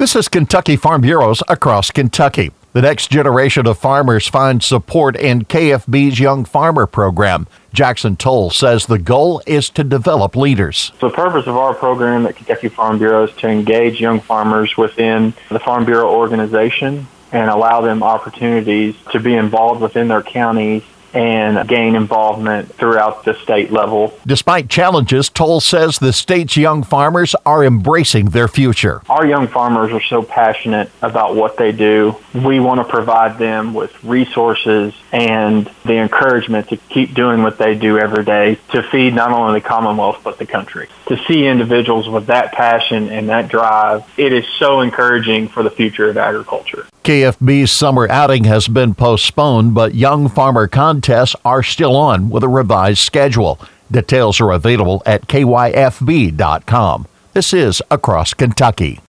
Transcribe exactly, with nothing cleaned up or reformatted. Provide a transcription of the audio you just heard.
This is Kentucky Farm Bureaus across Kentucky. The next generation of farmers finds support in K F B's Young Farmer program. Jackson Toll says the goal is to develop leaders. The purpose of our program at Kentucky Farm Bureau is to engage young farmers within the Farm Bureau organization and allow them opportunities to be involved within their counties and gain involvement throughout the state level. Despite challenges, Toll says the state's young farmers are embracing their future. Our young farmers are so passionate about what they do. We want to provide them with resources and the encouragement to keep doing what they do every day to feed not only the Commonwealth but the country. To see individuals with that passion and that drive, it is so encouraging for the future of agriculture. K F B's summer outing has been postponed, but young farmer contests are still on with a revised schedule. Details are available at K Y F B dot com. This is Across Kentucky.